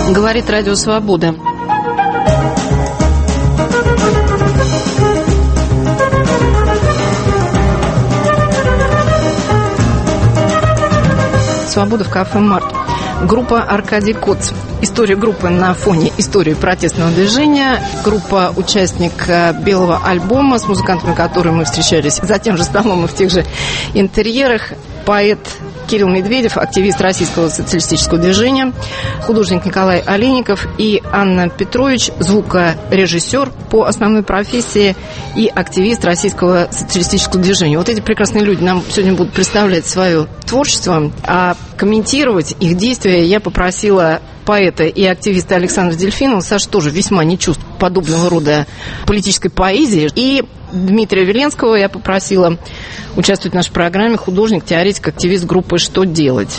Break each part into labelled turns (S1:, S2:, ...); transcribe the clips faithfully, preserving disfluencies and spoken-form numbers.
S1: Говорит Радио Свобода. Свобода в кафе «Март». Группа «Аркадий Коц». История группы на фоне истории протестного движения. Группа – участник белого альбома, с музыкантами которой мы встречались за тем же столом и в тех же интерьерах. Поэт Кирилл Медведев, активист Российского социалистического движения, художник Николай Олейников и Анна Петрович, звукорежиссер по основной профессии и активист Российского социалистического движения. Вот эти прекрасные люди нам сегодня будут представлять свое творчество, а комментировать их действия я попросила поэта и активиста Александра Дельфинова. Саша тоже весьма не чувствует подобного рода политической поэзии. И Дмитрия Веленского я попросила участвовать в нашей программе, художник, теоретик, активист группы «Что делать?».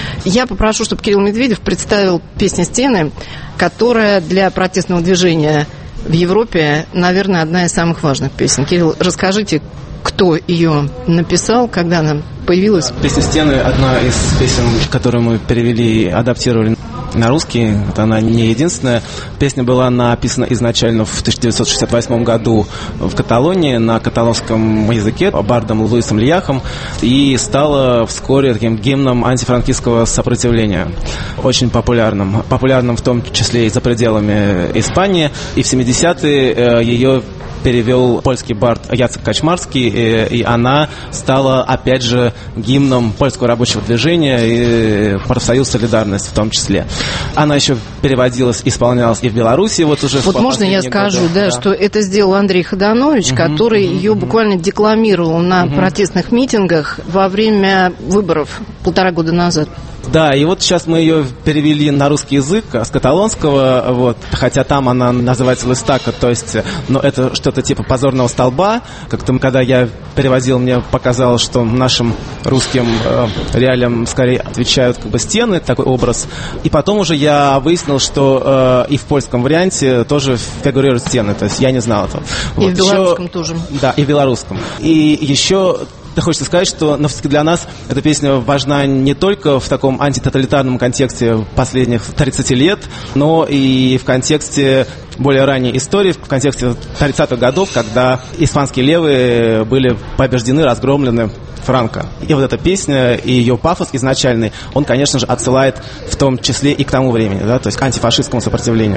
S1: Я попрошу, чтобы Кирилл Медведев представил песню «Стены», которая для протестного движения в Европе, наверное, одна из самых важных песен. Кирилл, расскажите, кто ее написал, когда она появилась?
S2: Песня «Стены» — одна из песен, которую мы перевели и адаптировали на русский. Это она не единственная. Песня была написана изначально в тысяча девятьсот шестьдесят восьмом году в Каталонии на каталонском языке бардом Луисом Льяхом и стала вскоре таким гимном антифранкистского сопротивления. Очень популярным. Популярным в том числе и за пределами Испании. И в семидесятые ее перевел польский бард Яцек Качмарский, и, и она стала, опять же, гимном польского рабочего движения и профсоюз «Солидарность» в том числе. Она еще переводилась, исполнялась и в Беларуси. Вот, уже
S1: вот можно я скажу, годы, да, да, что это сделал Андрей Ходанович, угу, который угу, ее угу. буквально декламировал на угу. протестных митингах во время выборов полтора года назад.
S2: Да, и вот сейчас мы ее перевели на русский язык с каталонского, вот, хотя там она называется «Листака», то есть, но это что-то типа «позорного столба». Как-то, когда я переводил, мне показалось, что нашим русским э, реалиям скорее отвечают как бы стены, такой образ. И потом уже я выяснил, что э, и в польском варианте тоже фигурируют стены, то есть я не знал этого.
S1: И вот, в белорусском еще, тоже.
S2: Да, и в белорусском. И еще... Хочется сказать, что для нас эта песня важна не только в таком антитоталитарном контексте последних тридцати лет, но и в контексте более ранней истории, в контексте тридцатых годов, когда испанские левые были побеждены, разгромлены Франко. И вот эта песня, и ее пафос изначальный, он, конечно же, отсылает в том числе и к тому времени, да, то есть к антифашистскому сопротивлению.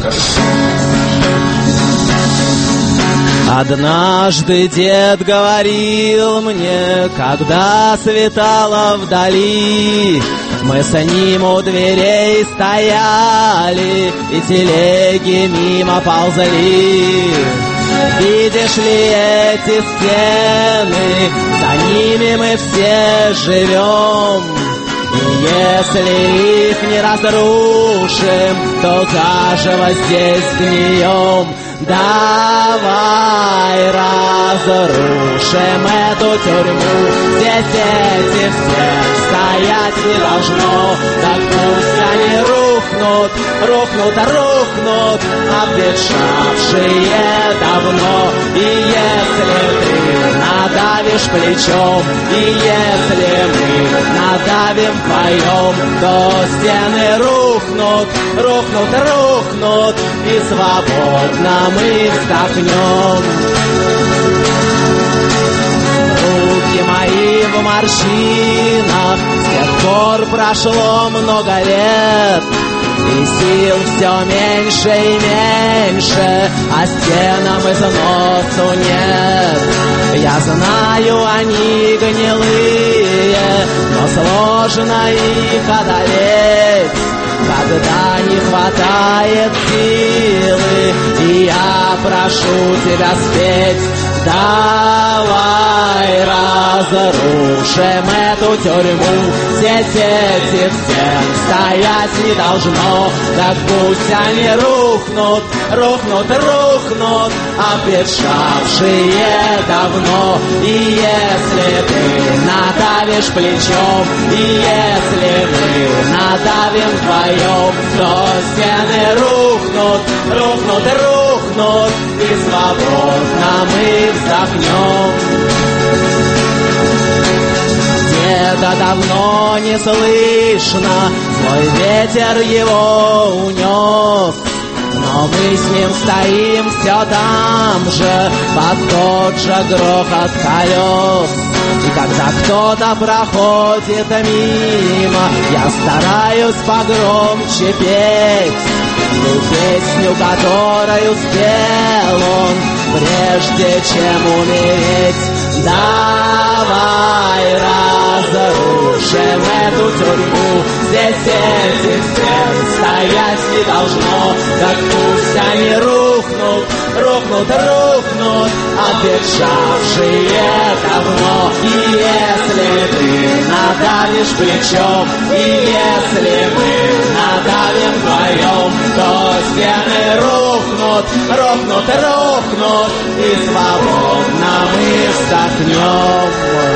S2: Однажды дед говорил мне, когда светало вдали, мы с ним у дверей стояли, и телеги мимо ползали. Видишь ли эти стены, за ними мы все живем. И если их не разрушим, то заживо здесь гнием. Давай разрушим эту тюрьму, здесь эти все стоять не должно. Так пусть они рухнут, рухнут, рухнут, обветшавшие давно. И если ты надавишь плечом, и если мы надавим вдвоем, то стены рухнут, рухнут, рухнут, и свободно мы вздохнем. Руки мои в морщинах, с тех пор прошло много лет, и сил все меньше и меньше, а стенам износу нет. Я знаю, они гнилые, но сложно их одолеть, когда не хватает силы, и я прошу тебя спеть. Давай разрушим эту тюрьму, здесь эти стен стоять не должно. Так пусть они рухнут, рухнут, рухнут, обветшавшие давно. И если ты надавишь плечом, и если мы надавим вдвоем, то стены рухнут, рухнут, рухнут, и свободно мы вздохнем.
S3: соседа давно не слышно, свой ветер его унес. Но мы с ним стоим все там же, под тот же грохот колес. И когда кто-то проходит мимо, я стараюсь погромче петь ту песню, которую спел он, прежде чем умереть. Давай разрушим эту тюрьму, здесь этих стен стоять не должно. Так пусть они рухнут, рухнут, рухнут, обветшавшие давно. И если ты надавишь плечом, и если мы надавим вдвоем, то стены рухнут, рухнут, рухнут, и свободно мы вздохнем.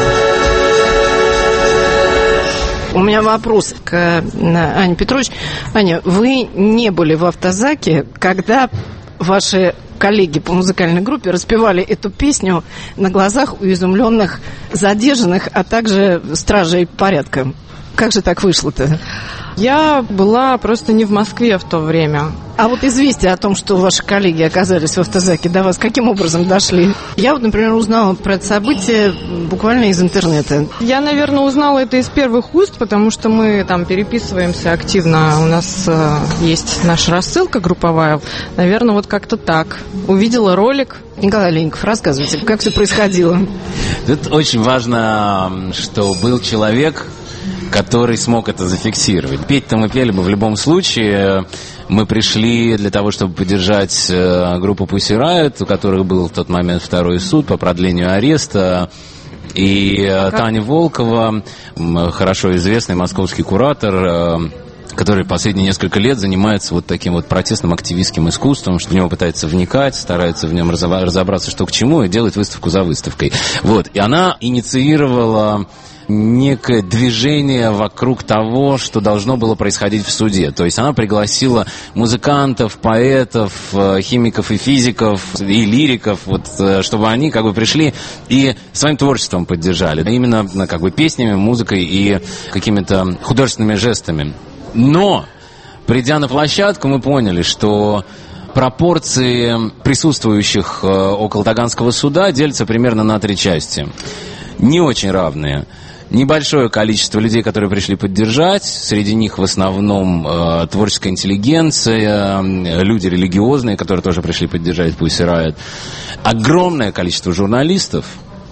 S1: У меня вопрос к Ане Петрович. Аня, вы не были в автозаке, когда ваши коллеги по музыкальной группе распевали эту песню на глазах у изумленных задержанных, а также стражей порядка? Как же так вышло-то?
S4: Я была просто не в Москве в то время.
S1: А вот известия о том, что ваши коллеги оказались в автозаке, до вас каким образом дошли? Я вот, например, узнала про это событие буквально из интернета.
S4: Я, наверное, узнала это из первых уст, потому что мы там переписываемся активно. У нас э, есть наша рассылка групповая. Наверное, вот как-то так. Увидела ролик.
S1: Николай Леньков, рассказывайте, как все происходило.
S5: Тут очень важно, что был человек, который смог это зафиксировать. Петь-то мы пели бы в любом случае. Мы пришли для того, чтобы поддержать группу Pussy Riot, у которых был в тот момент второй суд по продлению ареста. И как? Таня Волкова, хорошо известный московский куратор, который последние несколько лет занимается вот таким вот протестным активистским искусством, что в него пытается вникать, старается в нем разобраться, что к чему, и делает выставку за выставкой. Вот. И она инициировала некое движение вокруг того, что должно было происходить в суде. То есть она пригласила музыкантов, поэтов, химиков и физиков, и лириков, вот, чтобы они как бы пришли и своим творчеством поддержали. Именно как бы песнями, музыкой и какими-то художественными жестами. Но, придя на площадку, мы поняли, что пропорции присутствующих около Таганского суда делятся примерно на три части. Не очень равные. Небольшое количество людей, которые пришли поддержать, среди них в основном э, творческая интеллигенция, э, люди религиозные, которые тоже пришли поддержать Pussy Riot. Огромное количество журналистов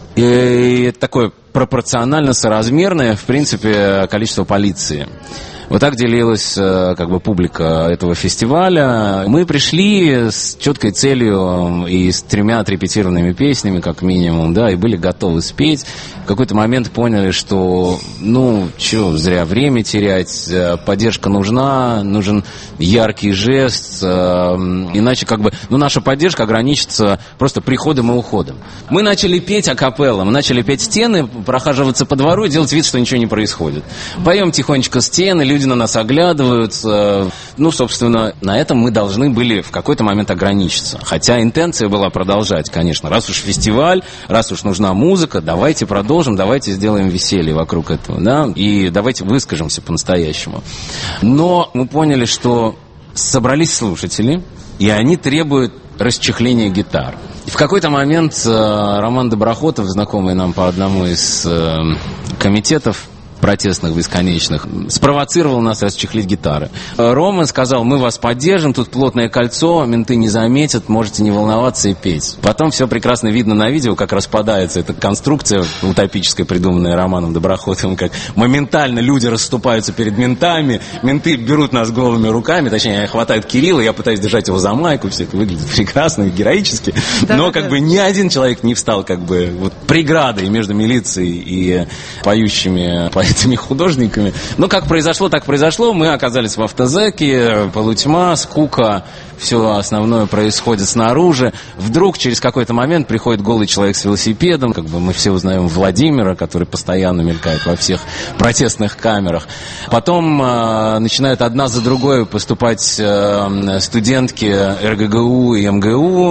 S5: и такое пропорционально соразмерное, в принципе, количество полиции. Вот так делилась как бы публика этого фестиваля. Мы пришли с четкой целью и с тремя отрепетированными песнями, как минимум, да, и были готовы спеть. В какой-то момент поняли, что, ну, что, зря время терять, поддержка нужна, нужен яркий жест, иначе как бы, ну, наша поддержка ограничится просто приходом и уходом. Мы начали петь акапелла, мы начали петь стены, прохаживаться по двору и делать вид, что ничего не происходит. Поем тихонечко стены, люди на нас оглядываются. Ну, собственно, на этом мы должны были в какой-то момент ограничиться. Хотя интенция была продолжать, конечно. Раз уж фестиваль, раз уж нужна музыка, давайте продолжим, давайте сделаем веселье вокруг этого, да, и давайте выскажемся по-настоящему. Но мы поняли, что собрались слушатели, и они требуют расчехления гитар. И в какой-то момент Роман Доброхотов, знакомый нам по одному из комитетов протестных бесконечных, спровоцировал нас расчехлить гитары. Рома сказал: мы вас поддержим, тут плотное кольцо, менты не заметят, можете не волноваться и петь. Потом все прекрасно видно на видео, как распадается эта конструкция утопическая, придуманная Романом Доброхотовым, как моментально люди расступаются перед ментами, менты берут нас голыми руками, точнее, хватают Кирилла, я пытаюсь держать его за майку, все это выглядит прекрасно, героически, да, но как да. бы ни один человек не встал как бы вот преградой между милицией и поющими этими художниками. Но как произошло, так произошло. Мы оказались в автозаке, полутьма, скука, все основное происходит снаружи. Вдруг через какой-то момент приходит голый человек с велосипедом, как бы мы все узнаем Владимира, который постоянно мелькает во всех протестных камерах. Потом э, начинают одна за другой поступать э, студентки эр гэ гэ у и эм гэ у.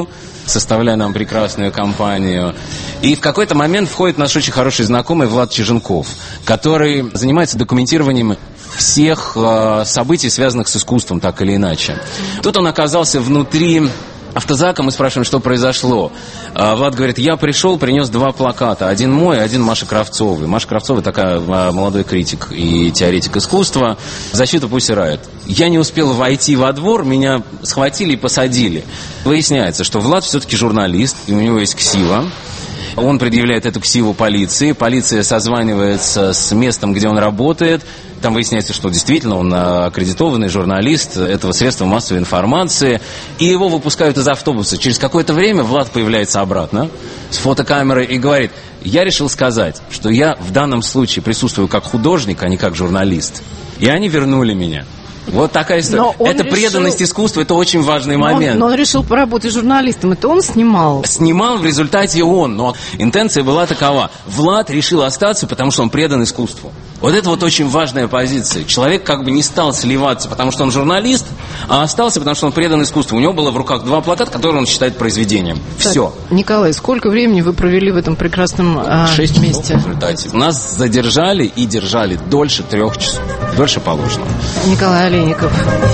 S5: составляя нам прекрасную компанию. И в какой-то момент входит наш очень хороший знакомый Влад Чиженков, который занимается документированием всех э, событий, связанных с искусством, так или иначе. Тут он оказался внутри автозака, мы спрашиваем, что произошло. А Влад говорит, я пришел, принес два плаката. Один мой, один Маши Кравцовой. Маша Кравцова такая молодой критик и теоретик искусства. Защита Pussy Riot. Я не успел войти во двор, меня схватили и посадили. Выясняется, что Влад все-таки журналист, и у него есть ксива. Он предъявляет эту ксиву полиции. Полиция созванивается с местом, где он работает. Там выясняется, что действительно он аккредитованный журналист этого средства массовой информации. И его выпускают из автобуса. Через какое-то время Влад появляется обратно с фотокамерой и говорит, я решил сказать, что я в данном случае присутствую как художник, а не как журналист. И они вернули меня. Вот такая история. Это решил... преданность искусству, это очень важный но момент.
S1: Он, но он решил поработать журналистом, это он снимал?
S5: Снимал в результате он, но интенция была такова. Влад решил остаться, потому что он предан искусству. Вот это вот очень важная позиция. Человек как бы не стал сливаться, потому что он журналист, а остался, потому что он предан искусству. У него было в руках два плаката, которые он считает произведением. Так, все.
S1: Николай, сколько времени вы провели в этом прекрасном а,
S5: Шесть
S1: месте?
S5: Часов в результате. Нас задержали и держали дольше трех часов. Дольше положено.
S1: Николай Олейников.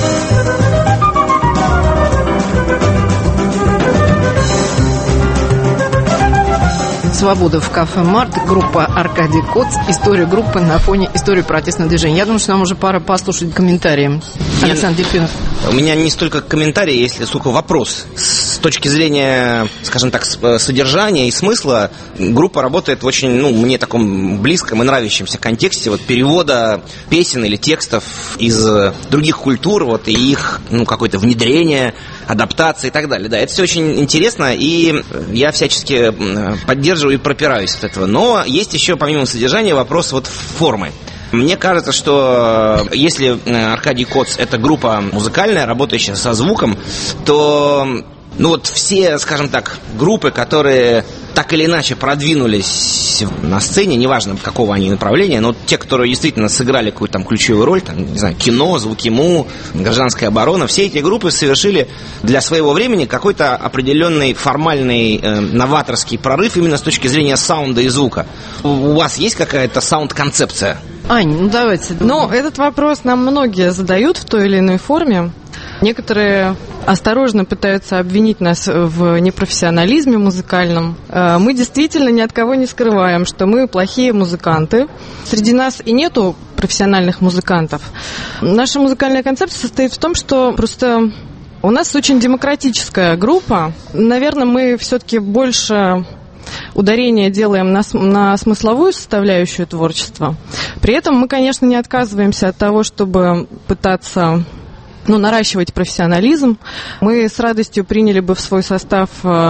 S1: «Свобода» в кафе «Март», группа «Аркадий Коц», история группы на фоне истории протестного движения. Я думаю, что нам уже пора послушать комментарии. Александр Дельфинов.
S6: У меня не столько комментарий, если сколько вопрос. С точки зрения, скажем так, содержания и смысла, группа работает в очень, ну, мне таком близком и нравящемся контексте вот перевода песен или текстов из других культур, вот, и их, ну, какое-то внедрение, адаптация и так далее. Да, это все очень интересно, и я всячески поддерживаю и пропираюсь от этого. Но есть еще, помимо содержания, вопрос вот формы. Мне кажется, что если Аркадий Коц — это группа музыкальная, работающая со звуком, то, ну вот все, скажем так, группы, которые так или иначе продвинулись на сцене, неважно какого они направления, но те, которые действительно сыграли какую-то там ключевую роль, там, не знаю, кино, звукиму, гражданская оборона, все эти группы совершили для своего времени какой-то определенный формальный э, новаторский прорыв именно с точки зрения саунда и звука. У вас есть какая-то саунд-концепция?
S1: Ань, ну давайте.
S4: Ну, этот вопрос нам многие задают в той или иной форме. Некоторые осторожно пытаются обвинить нас в непрофессионализме музыкальном. Мы действительно ни от кого не скрываем, что мы плохие музыканты. Среди нас и нету профессиональных музыкантов. Наша музыкальная концепция состоит в том, что просто у нас очень демократическая группа. Наверное, мы все-таки больше ударение делаем на, на смысловую составляющую творчества. При этом мы, конечно, не отказываемся от того, чтобы пытаться... Ну, наращивать профессионализм. Мы с радостью приняли бы в свой состав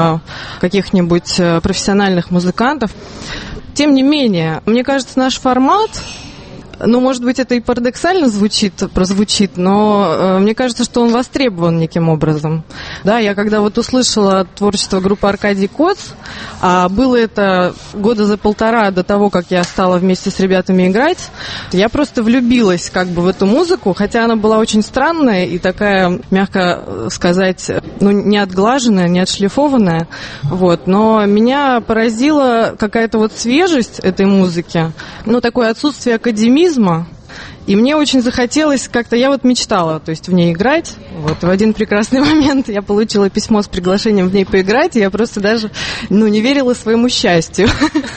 S4: каких-нибудь профессиональных музыкантов. Тем не менее, мне кажется, наш формат, ну, может быть, это и парадоксально звучит, прозвучит, но э, мне кажется, что он востребован неким образом. Да, я когда вот услышала творчество группы Аркадий Коц, а было это года за полтора до того, как я стала вместе с ребятами играть, я просто влюбилась как бы в эту музыку, хотя она была очень странная и такая, мягко сказать, ну, не отглаженная, не отшлифованная, вот, но меня поразила какая-то вот свежесть этой музыки, ну, такое отсутствие академии. И мне очень захотелось как-то, я вот мечтала, то есть в ней играть. Вот в один прекрасный момент я получила письмо с приглашением в ней поиграть, и я просто даже, ну, не верила своему счастью.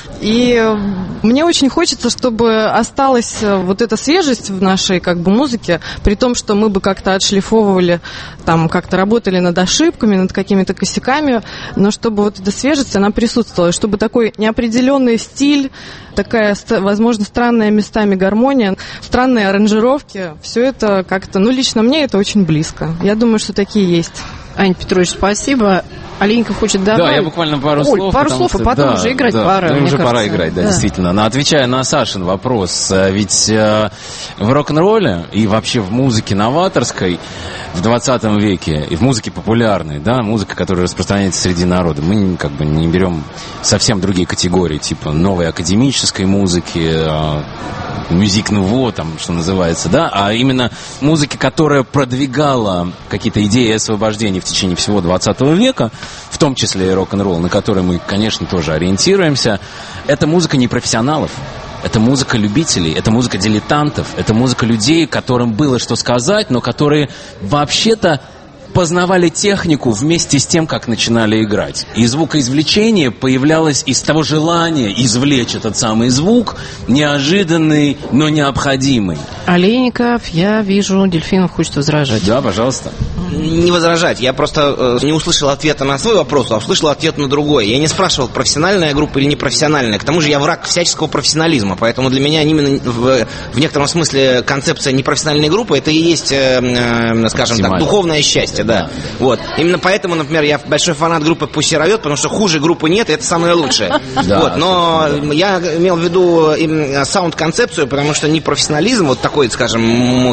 S4: И мне очень хочется, чтобы осталась вот эта свежесть в нашей как бы музыке, при том, что мы бы как-то отшлифовывали, там как-то работали над ошибками, над какими-то косяками, но чтобы вот эта свежесть, она присутствовала, чтобы такой неопределенный стиль, такая, возможно, странная местами гармония, странные аранжировки, все это как-то, ну, лично мне это очень близко. Я думаю, что такие есть.
S1: Ань Петрович, спасибо. Оленьков хочет добавить.
S5: Да, я буквально пару
S1: Оль,
S5: слов.
S1: пару слов,
S5: что,
S1: а потом
S5: да,
S1: уже играть
S5: да,
S1: пора.
S5: Ну, уже
S1: кажется.
S5: пора играть, да, да, действительно. Но отвечая на Сашин вопрос, ведь э, в рок-н-ролле и вообще в музыке новаторской в двадцатом веке и в музыке популярной, да, музыка, которая распространяется среди народа, мы как бы не берем совсем другие категории, типа новой академической музыки, э, мюзик нуво, там, что называется, да, а именно музыки, которая продвигала какие-то идеи освобождения в течение всего двадцатого века, в том числе и рок-н-ролл, на который мы, конечно, тоже ориентируемся. Это музыка непрофессионалов. Это музыка любителей, это музыка дилетантов, это музыка людей, которым было что сказать, но которые вообще-то познавали технику вместе с тем, как начинали играть. И звукоизвлечение появлялось из того желания извлечь этот самый звук, неожиданный, но необходимый.
S1: Олейников, я вижу, Дельфинов хочет возражать.
S5: Да, пожалуйста.
S6: Не возражать. Я просто э, не услышал ответа на свой вопрос, а услышал ответ на другой. Я не спрашивал, профессиональная группа или непрофессиональная. К тому же я враг всяческого профессионализма. Поэтому для меня именно в, в некотором смысле концепция непрофессиональной группы это и есть, э, э, скажем так, духовное счастье. Да. Да. Вот. Именно поэтому, например, я большой фанат группы Pussy Riot, потому что хуже группы нет, и это самое лучшее. Вот. Но я имел в виду саунд-концепцию, потому что непрофессионализм, вот такой, скажем,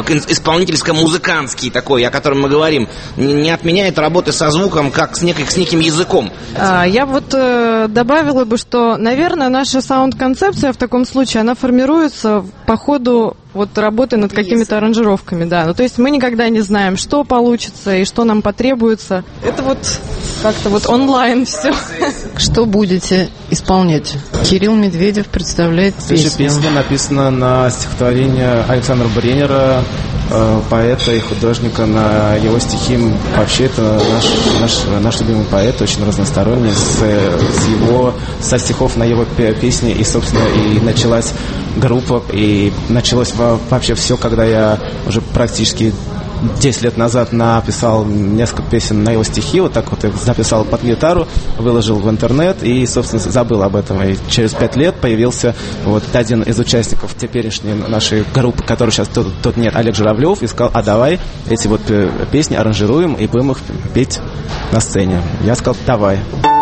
S6: исполнительско-музыкантский такой, о котором мы говорим, не отменяет работы со звуком, как с, некой, с неким языком.
S4: А, я вот э, добавила бы, что, наверное, наша саунд-концепция в таком случае, она формируется по ходу вот работы над какими-то аранжировками, да. Ну, то есть мы никогда не знаем, что получится и что нам потребуется. Это вот как-то вот онлайн все.
S1: Что будете исполнять? Кирилл Медведев представляет песню.
S2: Песня написана на стихотворение Александра Бреннера, поэта и художника, на его стихи. Вообще это наш, наш, наш любимый поэт, очень разносторонний. С, с его, со стихов на его песни и, собственно, и началась группа, и началось вообще все, когда я уже практически десять лет назад написал несколько песен на его стихи, вот так вот их записал под гитару, выложил в интернет и, собственно, забыл об этом. И через пять лет появился вот один из участников теперешней нашей группы, который сейчас тут, тут нет, Олег Журавлев, и сказал: а давай эти вот песни аранжируем и будем их петь на сцене. Я сказал: давай.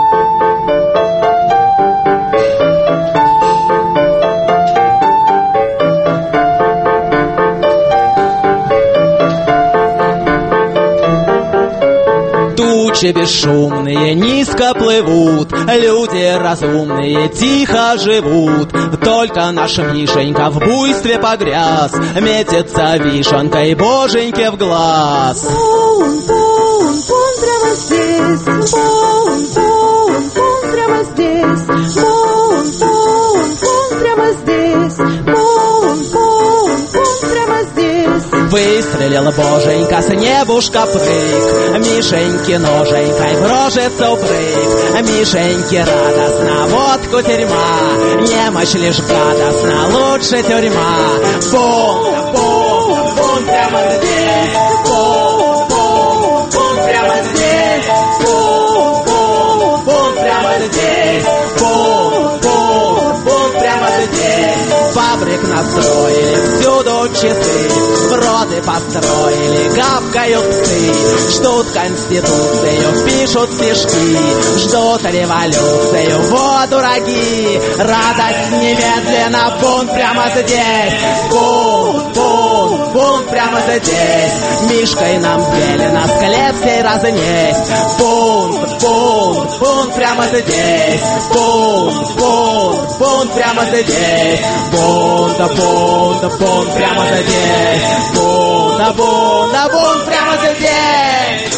S3: Тучи бесшумные низко плывут, люди разумные тихо живут. Только наш Мишенька в буйстве погряз, метится вишенкой боженьке в глаз.
S7: Пон, пон, пон прямо здесь, пон, пон, пон прямо здесь, пон, пон, пон прямо здесь, пон, пон, пон прямо здесь.
S3: Выстрелил боженька с небушка прыг, Мишеньки ноженькой в рожицу прыг. Мишеньке радостно, водку тюрьма, немощь лишь гадостна, лучше тюрьма. Бон, бон, бон прямо здесь, бон, бон, бон прямо здесь, бон, бон, бон прямо здесь, бон, бон, бон прямо здесь. Фабрик настроили, всюду часы, вроды построили, гавкают псы, ждут конституцию, пишут стишки, ждут революцию, вот дураки, радость немедленно, бунт прямо здесь, бунт, бунт, бунт прямо здесь, Мишкой нам велено склеп сей разнесть, бунт, бунт, бунт прямо здесь, бунт, бунт, бунт прямо здесь, бунт, бунт, бунт прямо здесь, бунт, бунт, бунт прямо здесь.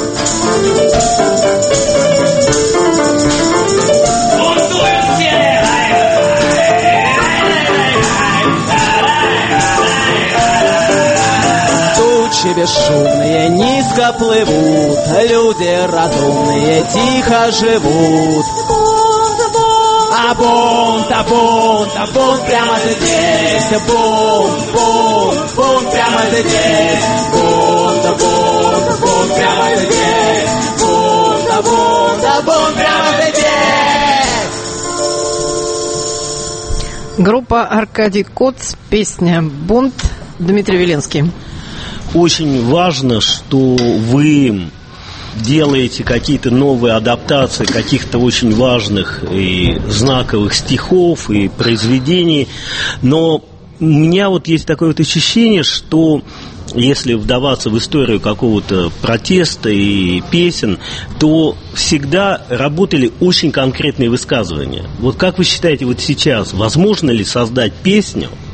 S3: Тучи бесшумные низко плывут, люди разумные тихо живут. А бунт, а бунт, а бунт прямо здесь, бунт, бунт, бунт прямо здесь, бунт, бунт, бунт прямо здесь, бунт, бунт, бунт прямо здесь.
S1: Группа Аркадий Коц, песня «Бунт», Дмитрий Веленский.
S8: Очень важно, что вы делаете какие-то новые адаптации каких-то очень важных и знаковых стихов и произведений, но у меня вот есть такое вот ощущение, что если вдаваться в историю какого-то протеста и песен, то всегда работали очень конкретные высказывания. Вот как вы считаете, вот сейчас возможно ли создать песню,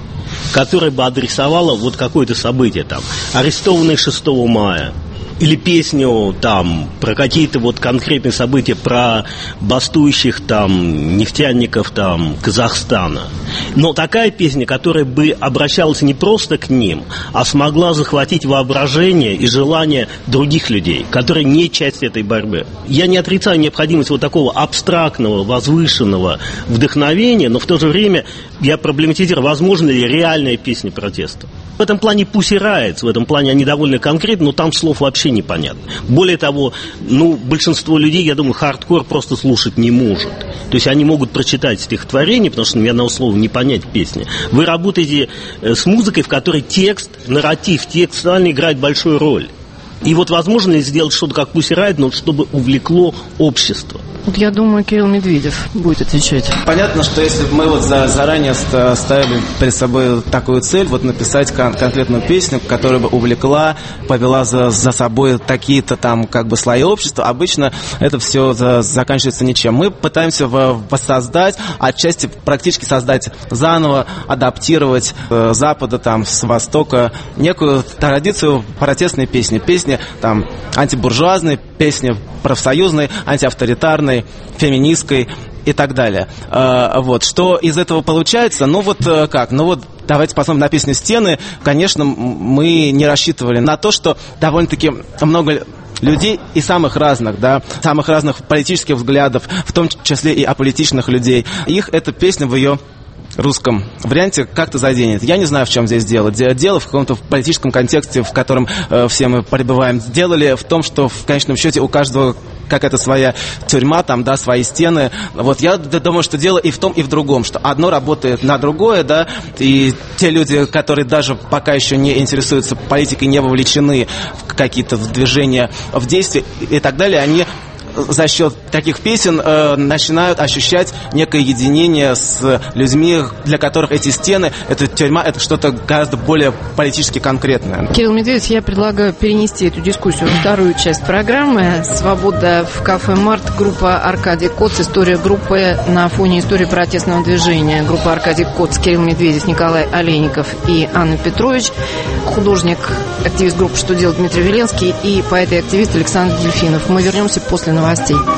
S8: которая бы адресовала вот какое-то событие, там, арестованные шестого мая, или песню там про какие-то вот конкретные события, про бастующих там нефтяников там Казахстана. Но такая песня, которая бы обращалась не просто к ним, а смогла захватить воображение и желание других людей, которые не часть этой борьбы. Я не отрицаю необходимость вот такого абстрактного, возвышенного вдохновения, но в то же время я проблематизирую, возможно ли реальная песня протеста. В этом плане Pussy Riot, в этом плане они довольно конкретны, но там слов вообще непонятно. Более того, ну, большинство людей, я думаю, хардкор просто слушать не может. То есть они могут прочитать стихотворение, потому что ни одного слова не понять песни. Вы работаете с музыкой, в которой текст, нарратив текстуально играет большую роль. И вот возможно ли сделать что-то как Pussy Riot, но чтобы увлекло общество.
S1: Вот я думаю, Кирилл Медведев будет отвечать.
S2: Понятно, что если бы мы вот за, заранее ставили перед собой такую цель, вот написать кон- конкретную песню, которая бы увлекла, повела за, за собой такие-то там как бы слои общества, обычно это все за, заканчивается ничем. Мы пытаемся в, воссоздать, отчасти практически создать заново, адаптировать э, с Запада, там, с Востока некую традицию протестной песни. Песни там антибуржуазной, песни профсоюзной, антиавторитарной, феминистской и так далее. А, вот. Что из этого получается? Ну вот как? Ну вот давайте посмотрим на песню «Стены». Конечно, мы не рассчитывали на то, что довольно-таки много людей и самых разных, да, самых разных политических взглядов, в том числе и аполитичных людей. Их эта песня в ее русском варианте как-то заденет. Я не знаю, в чем здесь дело. Дело в каком-то политическом контексте, в котором э, все мы пребываем. Делали в том, что в конечном счете у каждого какая-то своя тюрьма, там, да, свои стены. Вот я думаю, что дело и в том, и в другом, что одно работает на другое, да, и те люди, которые даже пока еще не интересуются политикой, не вовлечены в какие-то движения, в действия и так далее, они за счет таких песен э, начинают ощущать некое единение с людьми, для которых эти стены, эта тюрьма, это что-то гораздо более политически конкретное.
S1: Кирилл Медведев, я предлагаю перенести эту дискуссию в вторую часть программы. «Свобода» в кафе «Март», группа «Аркадий Коц», история группы на фоне истории протестного движения. Группа «Аркадий Коц», Кирилл Медведев, Николай Олейников и Анна Петрович, художник, активист группы «Что делать» Дмитрий Веленский и поэт и активист Александр Дельфинов. Мы вернемся после новостей.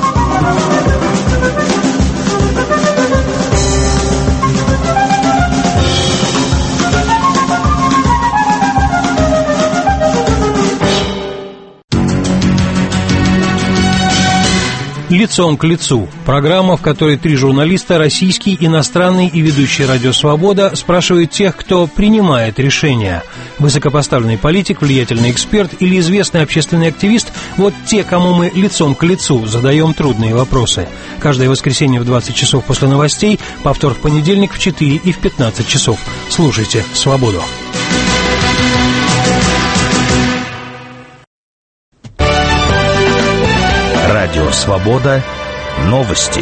S9: «Лицом к лицу» – программа, в которой три журналиста, российский, иностранный и ведущий радио «Свобода», спрашивают тех, кто принимает решения. Высокопоставленный политик, влиятельный эксперт или известный общественный активист – вот те, кому мы лицом к лицу задаем трудные вопросы. Каждое воскресенье в двадцать часов после новостей, повтор в понедельник в четыре и в пятнадцать часов. Слушайте «Свободу».
S10: Радио «Свобода». Новости.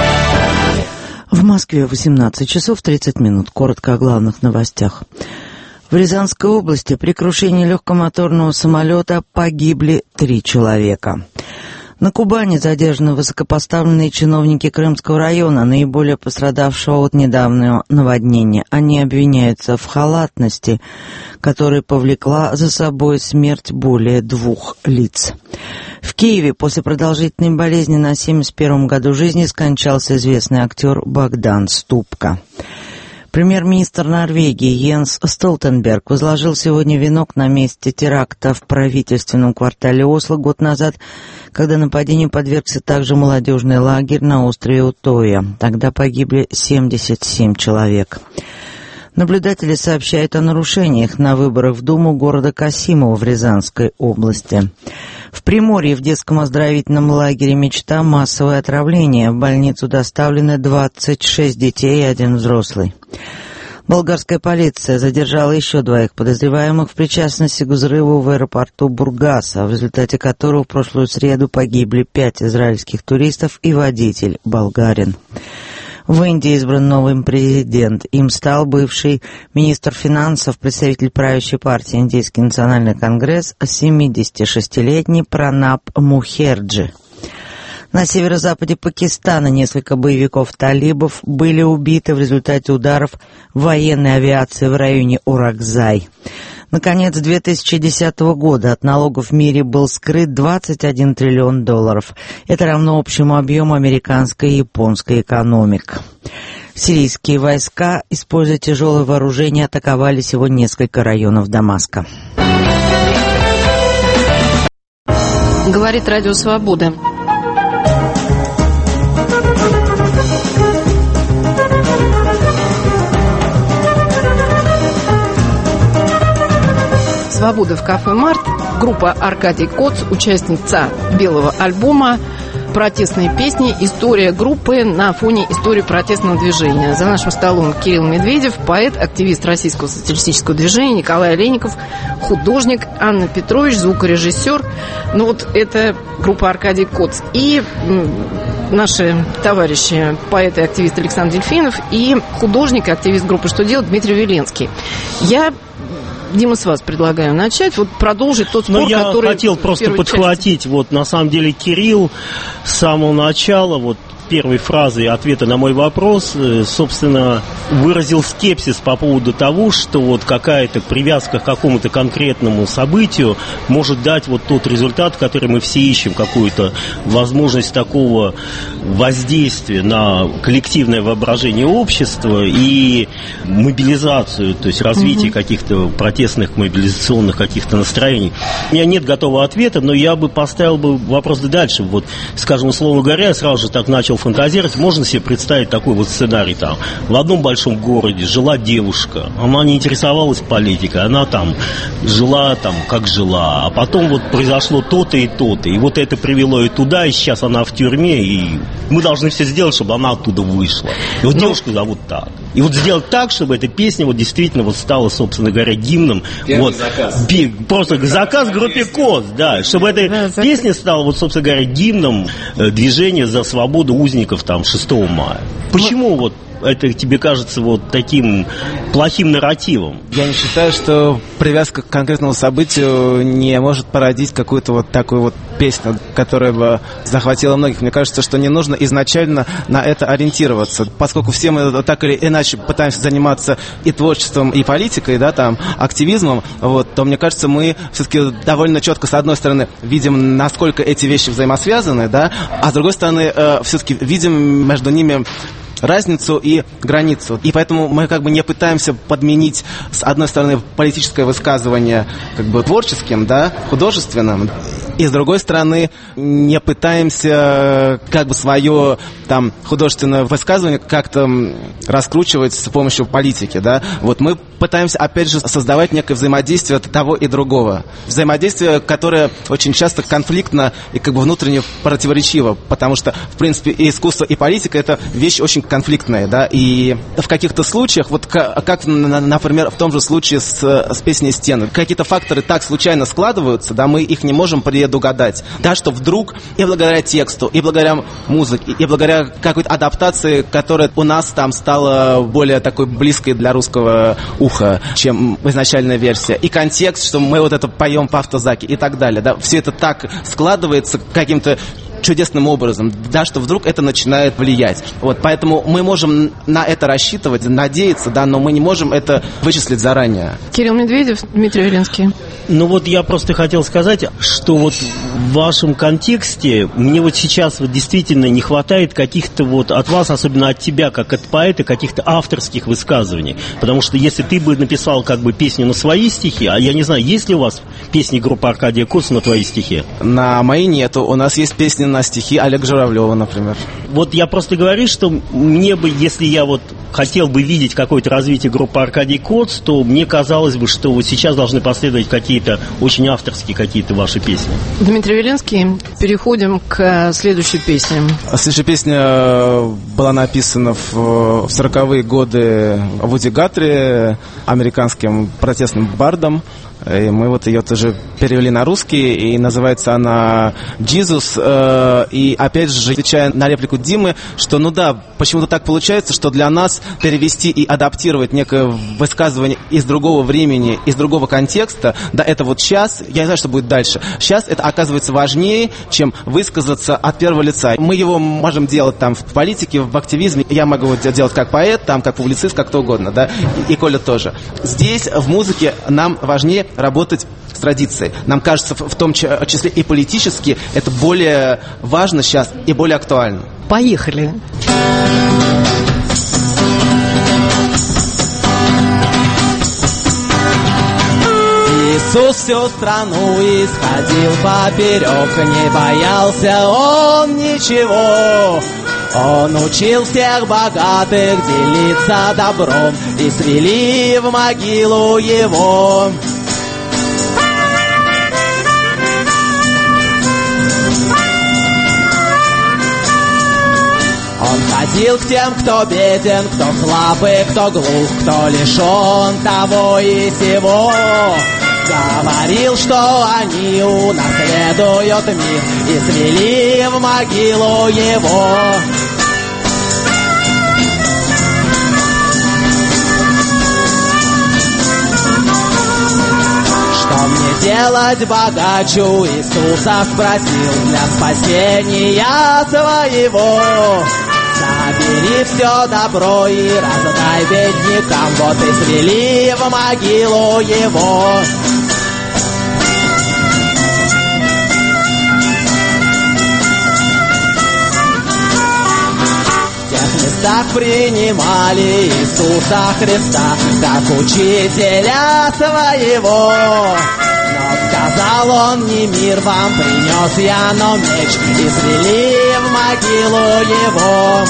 S11: В Москве восемнадцать часов тридцать минут. Коротко о главных новостях. В Рязанской области при крушении легкомоторного самолета погибли три человека. На Кубани задержаны высокопоставленные чиновники Крымского района, наиболее пострадавшего от недавнего наводнения. Они обвиняются в халатности, которая повлекла за собой смерть более двух лиц. В Киеве после продолжительной болезни на семьдесят первом году жизни скончался известный актер Богдан Ступка. Премьер-министр Норвегии Йенс Столтенберг возложил сегодня венок на месте теракта в правительственном квартале Осло год назад, когда нападению подвергся также молодежный лагерь на острове Утоя. Тогда погибли семьдесят семь человек. Наблюдатели сообщают о нарушениях на выборах в Думу города Касимово в Рязанской области. В Приморье в детском оздоровительном лагере «Мечта» массовое отравление. В больницу доставлены двадцать шесть детей и один взрослый. Болгарская полиция задержала еще двоих подозреваемых в причастности к взрыву в аэропорту Бургаса, в результате которого в прошлую среду погибли пять израильских туристов и водитель болгарин. В Индии избран новый президент. Им стал бывший министр финансов, представитель правящей партии Индийский национальный конгресс, семидесятишестилетний Пранаб Мухерджи. На северо-западе Пакистана несколько боевиков талибов были убиты в результате ударов военной авиации в районе Уракзай. Наконец, две тысячи десятого года от налогов в мире был скрыт двадцать один триллион долларов. Это равно общему объему американской и японской экономик. Сирийские войска, используя тяжелое вооружение, атаковали сегодня несколько районов Дамаска.
S1: Говорит Радио Свобода. «Свобода» в кафе «Март». Группа «Аркадий Коц», участница белого альбома, протестные песни, история группы на фоне истории протестного движения. За нашим столом Кирилл Медведев, поэт, активист Российского социалистического движения, Николай Олейников, художник, Анна Петрович, звукорежиссер. Ну вот это группа «Аркадий Коц». И наши товарищи, поэт и активист Александр Дельфинов и художник и активист группы «Что делать» Дмитрий Веленский. Я... Дима, с вас предлагаю начать, вот продолжить тот спор,
S8: Но я
S1: который...
S8: я хотел просто подхватить, части. Вот на самом деле Кирилл с самого начала, вот первой фразы ответа на мой вопрос, собственно, выразил скепсис по поводу того, что вот какая-то привязка к какому-то конкретному событию может дать вот тот результат, который мы все ищем, какую-то возможность такого воздействия на коллективное воображение общества и мобилизацию, то есть развитие угу. каких-то протестных, мобилизационных каких-то настроений. У меня нет готового ответа, но я бы поставил бы вопрос дальше. Вот, скажем, условно говоря, я сразу же так начал фантазировать. Можно себе представить такой вот сценарий там. В одном большом городе жила девушка, она не интересовалась политикой, она там жила там как жила, а потом вот произошло то-то и то-то, и вот это привело ее туда, и сейчас она в тюрьме, и мы должны все сделать, чтобы она оттуда вышла. И вот ну, девушку зовут так. И вот сделать так, чтобы эта песня вот действительно вот стала, собственно говоря, гимном.
S5: Первый
S8: вот,
S5: заказ.
S8: Би, просто заказ группе Коц, да, чтобы эта да, песня стала, вот, собственно говоря, гимном э, движения за свободу узников там шестого мая. Почему вот это тебе кажется вот таким плохим нарративом?
S2: Я не считаю, что привязка к конкретному событию не может породить какую-то вот такую вот песню, которая бы захватила многих. Мне кажется, что не нужно изначально на это ориентироваться, поскольку все мы так или иначе пытаемся заниматься и творчеством, и политикой, да, там, активизмом, вот, то, мне кажется, мы все-таки довольно четко, с одной стороны, видим, насколько эти вещи взаимосвязаны, да, а с другой стороны, э, все-таки видим между ними разницу и границу. И поэтому мы как бы не пытаемся подменить, с одной стороны, политическое высказывание как бы творческим, да, художественным, и с другой стороны не пытаемся как бы свое там художественное высказывание как-то раскручивать с помощью политики, да. Вот мы пытаемся, опять же, создавать некое взаимодействие того и другого. Взаимодействие, которое очень часто конфликтно и как бы внутренне противоречиво, потому что, в принципе, и искусство, и политика — это вещь очень конфликтная, да, и в каких-то случаях, вот как, как например, в том же случае с, с песней «Стены», какие-то факторы так случайно складываются, да, мы их не можем предугадать, да, что вдруг и благодаря тексту, и благодаря музыке, и благодаря какой-то адаптации, которая у нас там стала более такой близкой для русского уха, чем изначальная версия, и контекст, что мы вот это поем по автозаке и так далее, да, все это так складывается каким-то чудесным образом, да, что вдруг это начинает влиять. Вот, поэтому мы можем на это рассчитывать, надеяться, да, но мы не можем это вычислить заранее.
S1: Кирилл Медведев, Дмитрий Веленский.
S8: Ну вот я просто хотел сказать, что вот в вашем контексте мне вот сейчас вот действительно не хватает каких-то вот от вас, особенно от тебя, как от поэта, каких-то авторских высказываний. Потому что если ты бы написал как бы песню на свои стихи, а я не знаю, есть ли у вас песни группы Аркадия Коц на твои стихи?
S2: На мои нету. У нас есть песни на стихи Олега Журавлева, например.
S8: Вот я просто говорю, что мне бы, если я вот хотел бы видеть какое-то развитие группы Аркадий Коц, то мне казалось бы, что вот сейчас должны последовать какие-то очень авторские какие-то ваши песни.
S1: Дмитрий Веленский, переходим к следующей песне.
S2: Следующая песня была написана в сороковые годы в Вуди Гатри, американским протестным бардом. И мы вот ее тоже перевели на русский, и называется она «Jesus». И опять же, отвечая на реплику Димы, что ну да, почему-то так получается, что для нас перевести и адаптировать некое высказывание из другого времени, из другого контекста, да, это вот сейчас, я не знаю, что будет дальше. Сейчас это оказывается важнее, чем высказаться от первого лица. Мы его можем делать там в политике, в активизме, я могу его делать как поэт, там, как публицист, как кто угодно, да, и, и Коля тоже. Здесь в музыке нам важнее работать с традицией. Нам кажется, в том числе и политически, это более важно сейчас и более актуально.
S1: Поехали.
S3: Иисус всю страну исходил поперек, не боялся он ничего. Он учил всех богатых делиться добром, и свели в могилу его. Он ходил к тем, кто беден, кто слаб и кто глух, кто лишен того и сего. Говорил, что они унаследуют мир, и свели в могилу его. Что мне делать, богачу Иисуса спросил, для спасения своего? Собери все добро и раздай беднякам, вот и свели в могилу его. В тех местах принимали Иисуса Христа как учителя своего. Но сказал он, не мир вам принес я, но меч, и свели в могилу его.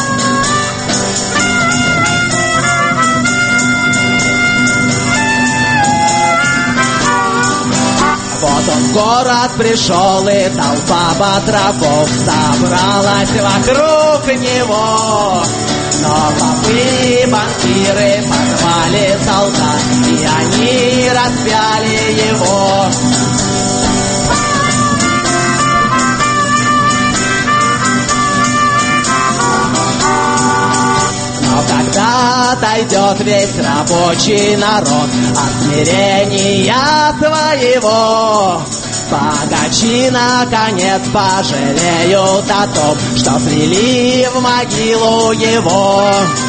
S3: Вот он в город пришел, и толпа батраков собралась вокруг него. Но попы и банкиры позвали солдат, и они распяли его. Но когда отойдет весь рабочий народ от смирения своего, богачи наконец пожалеют о том, что свели в могилу его.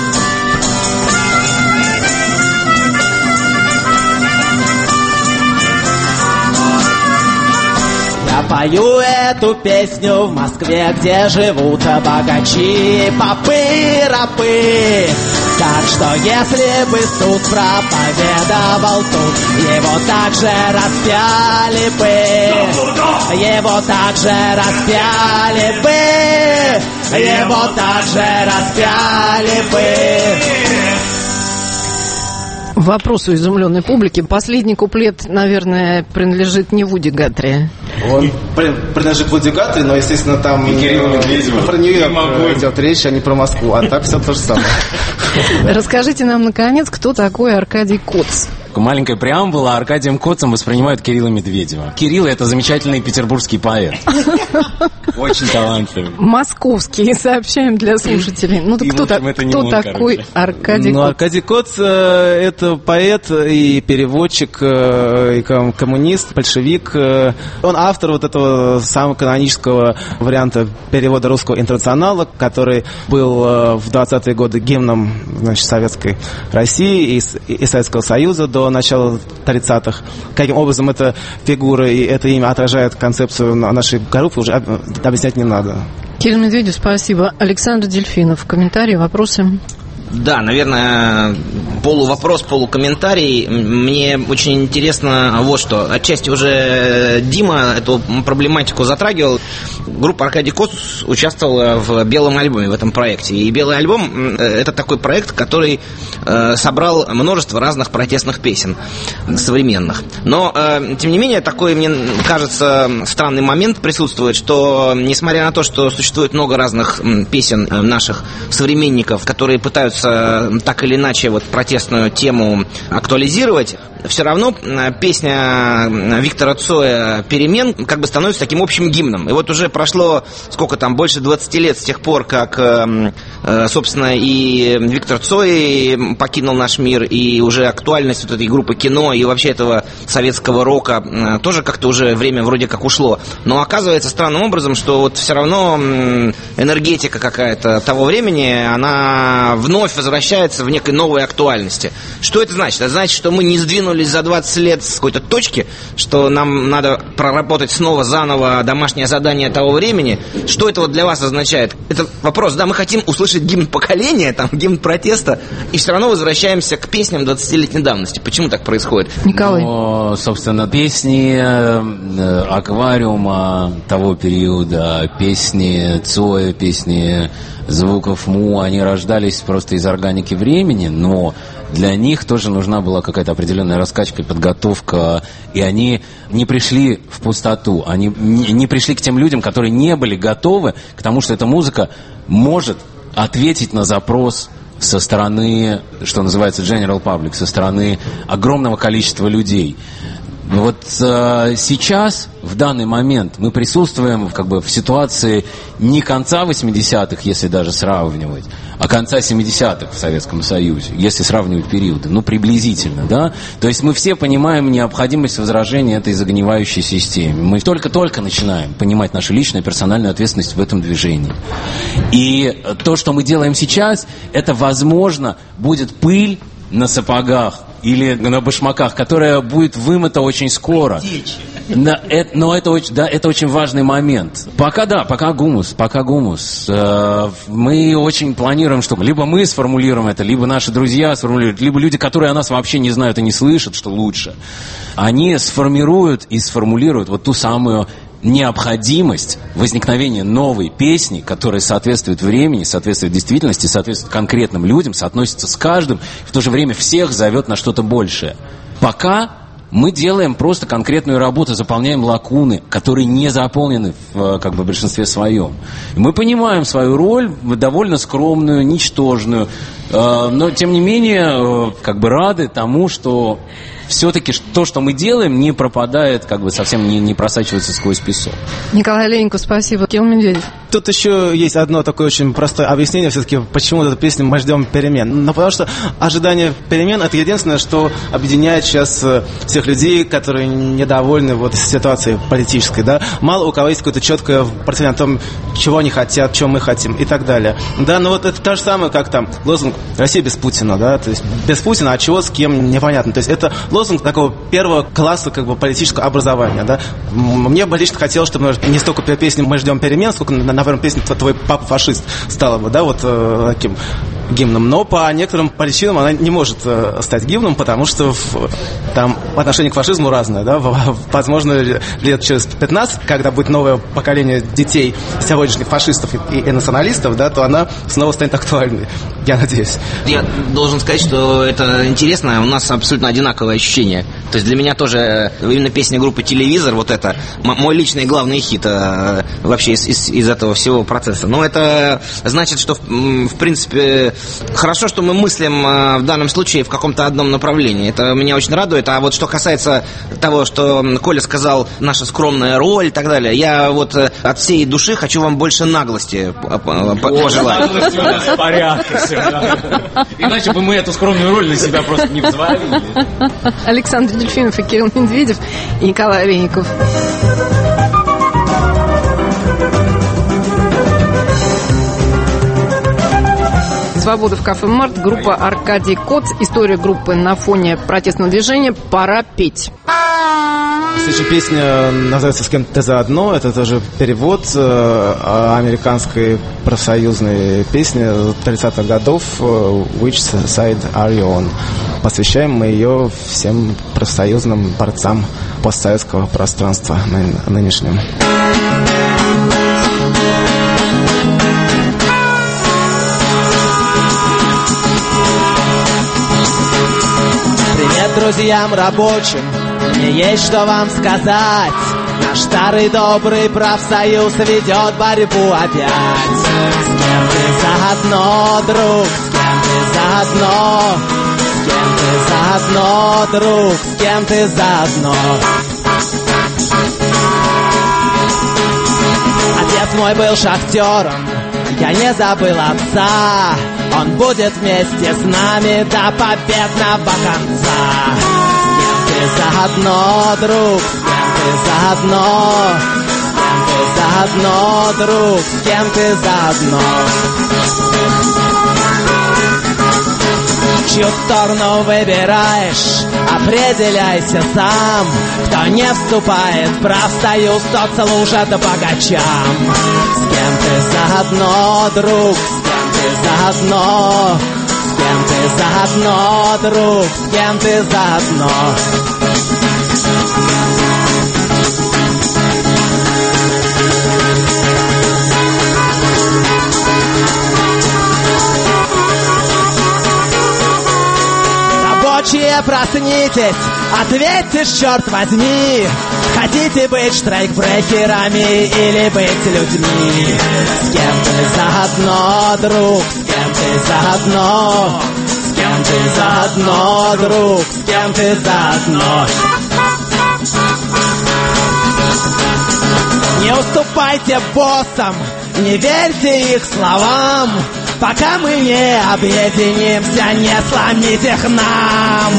S3: Я пою эту песню в Москве, где живут богачи, попы, рабы. Так что если бы суд проповедовал тут, его также распяли бы. Его также распяли бы. Его также распяли бы.
S1: Вопрос у изумленной публики. Последний куплет, наверное, принадлежит не Вуди Гатри.
S2: Он принадлежит Вуди Гатри, но, естественно, там про Нью-Йорк идет речь, а не про Москву. А так все то же самое.
S1: Расскажите нам, наконец, кто такой Аркадий Коц?
S5: Маленькая преамбула. Аркадием Коцем воспринимают Кирилла Медведева. Кирилл — это замечательный петербургский поэт. Очень талантливый.
S1: Московский, сообщаем для слушателей. Ну, кто, та, кто такой Аркадий Коц?
S2: Ну, Аркадий Коц — это поэт и переводчик, и коммунист, большевик. Он автор вот этого самого канонического варианта перевода русского «Интернационала», который был в двадцатые годы гимном, значит, Советской России и, и Советского Союза до начала тридцатых. Каким образом эта фигура и это имя отражает концепцию нашей группы, уже объяснять не надо.
S1: Кирилл Медведев, спасибо. Александр Дельфинов, комментарии, вопросы?
S6: Да, наверное, полувопрос, полукомментарий. Мне очень интересно вот что. Отчасти уже Дима эту проблематику затрагивал. Группа Аркадий Коц участвовала в «Белом альбоме», в этом проекте. И «Белый альбом» — это такой проект, который э, собрал множество разных протестных песен современных. Но, э, тем не менее, такой, мне кажется, странный момент присутствует, что, несмотря на то, что существует много разных песен наших современников, которые пытаются так или иначе вот протестную тему актуализировать, все равно песня Виктора Цоя «Перемен» как бы становится таким общим гимном. И вот уже прошло, сколько там, больше двадцати лет с тех пор, как, собственно, и Виктор Цой покинул наш мир, и уже актуальность вот этой группы кино и вообще этого советского рока тоже как-то уже время вроде как ушло. Но оказывается странным образом, что вот все равно энергетика какая-то того времени, она вновь возвращается в некой новой актуальности. Что это значит? Это значит, что мы не сдвинулись за двадцать лет с какой-то точки, что нам надо проработать снова заново домашнее задание того времени. Что это вот для вас означает? Это вопрос, да, мы хотим услышать гимн поколения, там, гимн протеста, и все равно возвращаемся к песням двадцатилетней давности. Почему так происходит?
S1: Николай.
S5: Ну, собственно, песни э, «Аквариума» того периода, песни Цоя, песни звуков Му, они рождались просто из органики времени, но для них тоже нужна была какая-то определенная раскачка и подготовка, и они не пришли в пустоту, они не пришли к тем людям, которые не были готовы к тому, что эта музыка может ответить на запрос со стороны, что называется, general public, со стороны огромного количества людей. Вот э, сейчас, в данный момент, мы присутствуем как бы в ситуации не конца восьмидесятых, если даже сравнивать, а конца семидесятых в Советском Союзе, если сравнивать периоды, ну, приблизительно, да? То есть мы все понимаем необходимость возражения этой загнивающей системе. Мы только-только начинаем понимать нашу личную персональную ответственность в этом движении. И то, что мы делаем сейчас, это, возможно, будет пыль на сапогах или на башмаках, которая будет вымыта очень скоро. Но это, но это, очень, да, это очень важный момент. Пока да, пока гумус, пока гумус. Мы очень планируем, что либо мы сформулируем это, либо наши друзья сформулируют, либо люди, которые о нас вообще не знают и не слышат, что лучше, они сформируют и сформулируют вот ту самую необходимость возникновения новой песни, которая соответствует времени, соответствует действительности, соответствует конкретным людям, соотносится с каждым, в то же время всех зовет на что-то большее. Пока мы делаем просто конкретную работу, заполняем лакуны, которые не заполнены в как бы, большинстве своем. И мы понимаем свою роль, довольно скромную, ничтожную, но тем не менее как бы рады тому, что все-таки то, что мы делаем, не пропадает, как бы совсем не, не просачивается сквозь песок.
S1: Николай Ленинков, спасибо. Кирилл Медведев.
S2: Тут еще есть одно такое очень простое объяснение, все-таки, почему эту песню мы ждем перемен. Ну, потому что ожидание перемен – это единственное, что объединяет сейчас всех людей, которые недовольны вот ситуацией политической, да. Мало у кого есть какое-то четкое представление о том, чего они хотят, чего мы хотим и так далее. Да, но вот это то же самое, как там лозунг «Россия без Путина», да, то есть без Путина, а чего, с кем, непонятно. То есть это лозунг такого первого класса как бы политического образования, да. Мне бы лично хотелось, чтобы не столько песни «Мы ждем перемен», сколько, наверное, песня «Твой папа фашист» стала бы, да, вот э, таким гимном. Но по некоторым причинам она не может э, стать гимном, потому что в, там отношение к фашизму разное, да. Возможно, лет через пятнадцать, когда будет новое поколение детей сегодняшних фашистов и, и националистов, да, то она снова станет актуальной. Я надеюсь.
S6: Я должен сказать, что это интересно. У нас абсолютно одинаковое ощущение. То есть для меня тоже именно песня группы «Телевизор», вот это мой личный главный хит э, вообще из, из, из этого всего процесса. Но это значит, что в, в принципе хорошо, что мы мыслим э, в данном случае в каком-то одном направлении. Это меня очень радует. А вот что касается того, что Коля сказал, наша скромная роль и так далее, я вот э, от всей души хочу вам больше наглости пожелать.
S5: Наглости у нас в порядке все. Иначе бы мы эту скромную роль на себя просто не взвалили.
S1: Александр Дельфинов и Кирилл Медведев и Николай Ленинков. «Свобода» в кафе «Март», группа «Аркадий Коц». История группы на фоне протестного движения «Пора петь».
S2: Следующая песня называется «С кем ты заодно». Это тоже перевод э, американской профсоюзной песни тридцатых годов «Which side are you on?». Посвящаем мы ее всем профсоюзным борцам постсоветского пространства нынешним.
S3: Привет друзьям рабочим, мне есть что вам сказать. Наш старый добрый профсоюз ведет борьбу опять. С кем ты заодно, друг, с кем ты заодно? С С кем ты заодно, друг, с кем ты заодно? Отец мой был шахтером, я не забыл отца. Он будет вместе с нами до победного конца. С кем ты заодно, друг, с кем ты заодно? С кем ты заодно, друг, с кем ты заодно? Чью сторону выбираешь, определяйся сам. Кто не вступает в профсоюз, тот служит богачам. С кем ты заодно, друг, с кем ты заодно? С кем ты заодно, друг, с кем ты заодно? Рабочие, проснитесь, ответьте, черт возьми, хотите быть штрейкбрекерами или быть людьми? С кем ты заодно, друг, с кем ты заодно? С кем ты заодно, друг, с кем ты заодно? Не уступайте боссам, не верьте их словам. Пока мы не объединимся, не сломить их нам.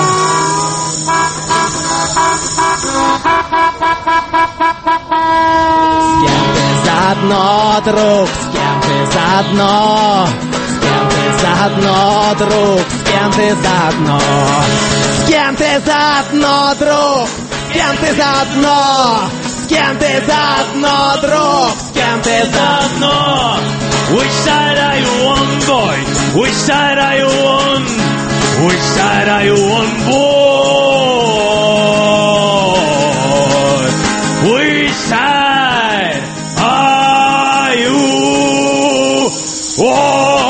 S3: С кем ты заодно, друг, с кем ты заодно? С кем ты заодно, друг, с кем ты заодно? С кем ты заодно, друг, с кем ты заодно? С кем ты заодно, друг, с кем ты заодно?
S12: Which side are you on, boy? Which side are you on? Which side are you on, boy? Which side are you on?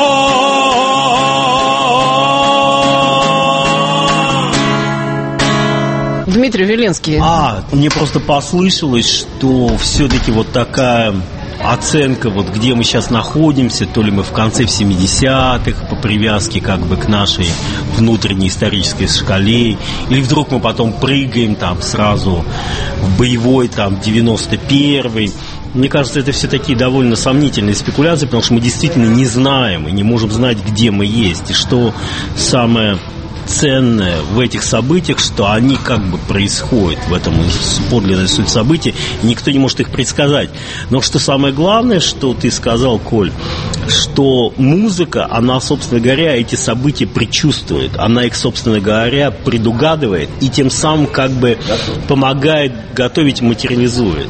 S1: Дмитрий Веленский.
S8: А, мне просто послышалось, что все-таки вот такая оценка, вот где мы сейчас находимся, то ли мы в конце в семидесятых по привязке как бы к нашей внутренней исторической шкале, или вдруг мы потом прыгаем там сразу в боевой там девяносто первый. Мне кажется, это все такие довольно сомнительные спекуляции, потому что мы действительно не знаем и не можем знать, где мы есть, и что самое ценное в этих событиях, что они как бы происходят, в этом подлинная суть событий, никто не может их предсказать. Но что самое главное, что ты сказал, Коль, что музыка, она, собственно говоря, эти события предчувствует, она их, собственно говоря, предугадывает и тем самым как бы помогает готовить, материализует.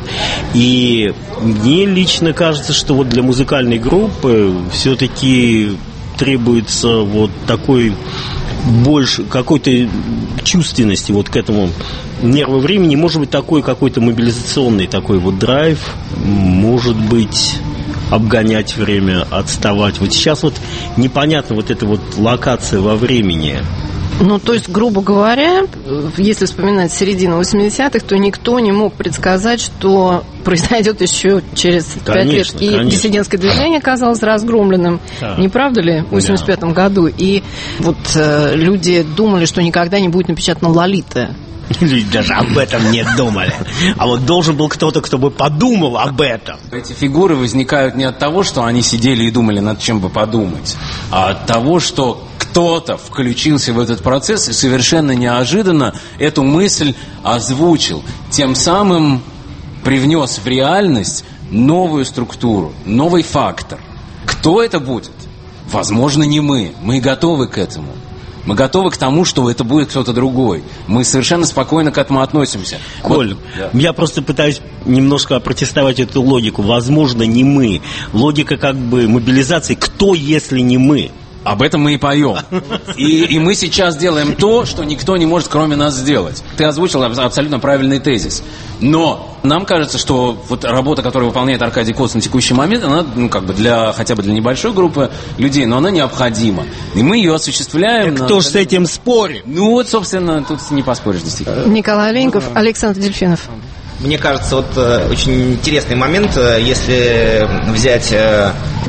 S8: И мне лично кажется, что вот для музыкальной группы все-таки требуется вот такой больше какой-то чувственности вот к этому нерву времени, может быть, такой какой-то мобилизационный такой вот драйв, может быть, обгонять время, отставать. Вот сейчас вот непонятно вот эта вот локация во времени.
S1: Ну, то есть, грубо говоря, если вспоминать середину восьмидесятых, то никто не мог предсказать, что произойдет еще через пять лет. И конечно. Диссидентское движение оказалось разгромленным. Да. Не правда ли? В восемьдесят пятом году. И вот э, люди думали, что никогда не будет напечатана «Лолита».
S8: Люди даже об этом не думали. А вот должен был кто-то, кто бы подумал об этом.
S5: Эти фигуры возникают не от того, что они сидели и думали, над чем бы подумать, а от того, что кто-то включился в этот процесс и совершенно неожиданно эту мысль озвучил. Тем самым привнес в реальность новую структуру, новый фактор. Кто это будет? Возможно, не мы. Мы готовы к этому. Мы готовы к тому, что это будет кто-то другой. Мы совершенно спокойно к этому относимся.
S8: Коль,
S5: вот, да.
S8: Я просто пытаюсь немножко опротестовать эту логику. Возможно, не мы. Логика как бы мобилизации. Кто, если не мы?
S5: Об этом мы и поем. И, и мы сейчас делаем то, что никто не может, кроме нас, сделать. Ты озвучил абсолютно правильный тезис. Но нам кажется, что вот работа, которую выполняет Аркадий Коц на текущий момент, она, ну, как бы для, хотя бы для небольшой группы людей, но она необходима. И мы ее осуществляем.
S8: Кто же с этим спорит?
S5: Ну вот, собственно, тут не поспоришь, действительно.
S1: Николай Оленьков, Александр Дельфинов.
S6: Мне кажется, вот очень интересный момент, если взять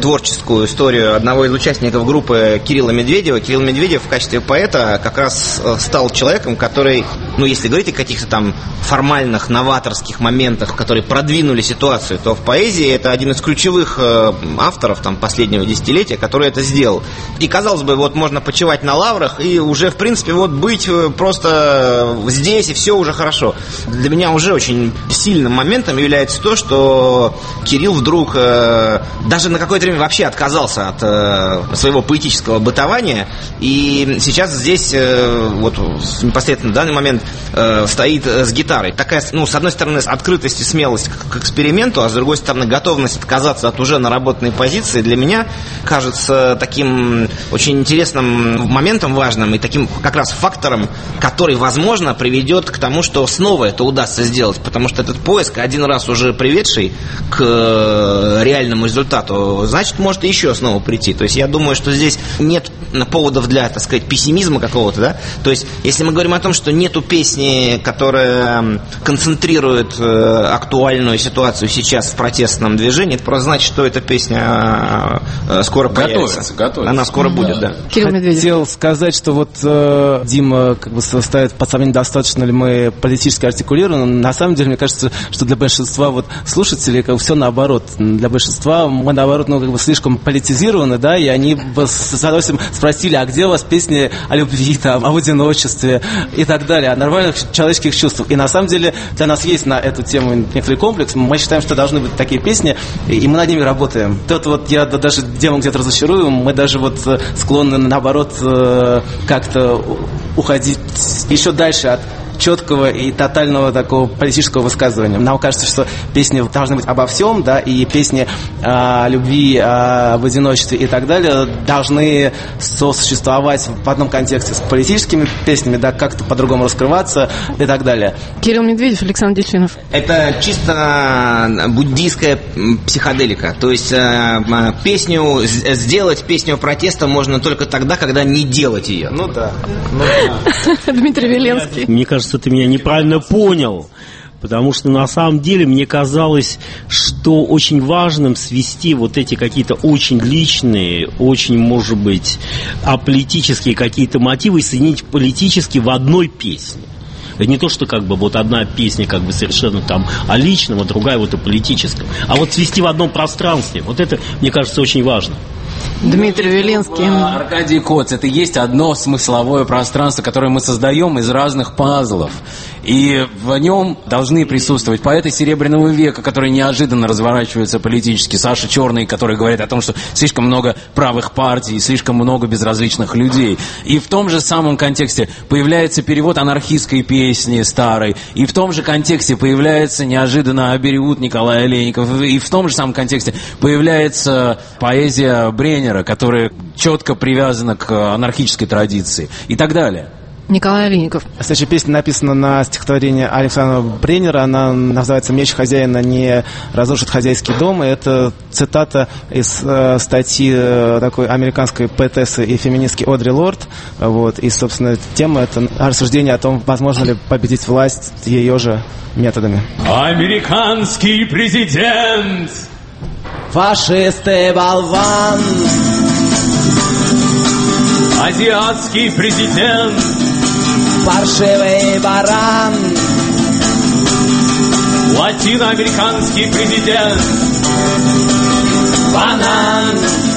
S6: творческую историю одного из участников группы Кирилла Медведева. Кирилл Медведев в качестве поэта как раз стал человеком, который, ну, если говорить о каких-то там формальных, новаторских моментах, которые продвинули ситуацию, то в поэзии это один из ключевых авторов там последнего десятилетия, который это сделал. И, казалось бы, вот можно почивать на лаврах и уже, в принципе, вот быть просто здесь, и все уже хорошо. Для меня уже очень сильным моментом является то, что Кирилл вдруг э, даже на какое-то время вообще отказался от э, своего поэтического бытования, и сейчас здесь э, вот непосредственно в данный момент э, стоит с гитарой. Такая, ну, с одной стороны, открытость и смелость к, к эксперименту, а с другой стороны, готовность отказаться от уже наработанной позиции для меня кажется таким очень интересным моментом, важным, и таким как раз фактором, который, возможно, приведет к тому, что снова это удастся сделать, потому что этот поиск, один раз уже приведший к реальному результату, значит, может еще снова прийти. То есть я думаю, что здесь нет поводов для, так сказать, пессимизма какого-то, да? То есть если мы говорим о том, что нету песни, которая концентрирует актуальную ситуацию сейчас в протестном движении, это просто значит, что эта песня скоро
S5: готовится,
S6: появится.
S5: Готовится.
S6: Она скоро да. будет, да.
S1: Кирилл Медведев.
S2: Хотел сказать, что вот э, Дима как бы ставит под сомнение, достаточно ли мы политически артикулируем. На самом деле, мне кажется, что для большинства вот слушателей как бы все наоборот. Для большинства мы, наоборот, ну, как бы слишком политизированы, да, и они бы с удовольствием спросили, а где у вас песни о любви, там, об одиночестве и так далее, о нормальных человеческих чувствах. И на самом деле для нас есть на эту тему некоторый комплекс. Мы считаем, что должны быть такие песни, и мы над ними работаем. Тут вот я даже Диму где-то разочарую, мы даже вот склонны, наоборот, как-то уходить еще дальше от четкого и тотального такого политического высказывания. Нам кажется, что песни должны быть обо всем, да, и песни о любви, об одиночестве и так далее должны сосуществовать в одном контексте с политическими песнями, да, как-то по-другому раскрываться и так далее.
S1: Кирилл Медведев, Александр Дельфинов.
S6: Это чисто буддийская психоделика. То есть песню, сделать песню протеста можно только тогда, когда не делать ее.
S2: Ну да.
S1: Дмитрий Веленский.
S8: Мне кажется, ты меня неправильно понял, потому что на самом деле мне казалось, что очень важным свести вот эти какие-то очень личные, очень, может быть, аполитические какие-то мотивы и соединить политически в одной песне. Это не то, что как бы вот одна песня как бы совершенно там о личном, а другая вот о политическом. А вот свести в одном пространстве, вот это, мне кажется, очень важно.
S1: Дмитрий Веленский.
S5: Аркадий Коц. Это есть одно смысловое пространство, которое мы создаем из разных пазлов. И в нем должны присутствовать поэты Серебряного века, которые неожиданно разворачиваются политически. Саша Черный, который говорит о том, что слишком много правых партий, слишком много безразличных людей. И в том же самом контексте появляется перевод анархистской песни старой. И в том же контексте появляется неожиданно Абериут Николай Олейников. И в том же самом контексте появляется поэзия Бреннера, которая четко привязана к анархической традиции. И так далее.
S1: Николай Олейников.
S2: Следующая песня написана на стихотворение Александра Бреннера. Она называется «Меч хозяина не разрушит хозяйский дом». И это цитата из э, статьи э, такой американской поэтессы и феминистки Одри Лорд. Вот. И, собственно, тема — это рассуждение о том, возможно ли победить власть ее же методами.
S12: Американский президент!
S3: Фашисты, болван!
S12: Азиатский президент!
S3: Паршивый баран!
S12: Латиноамериканский президент!
S3: Банан!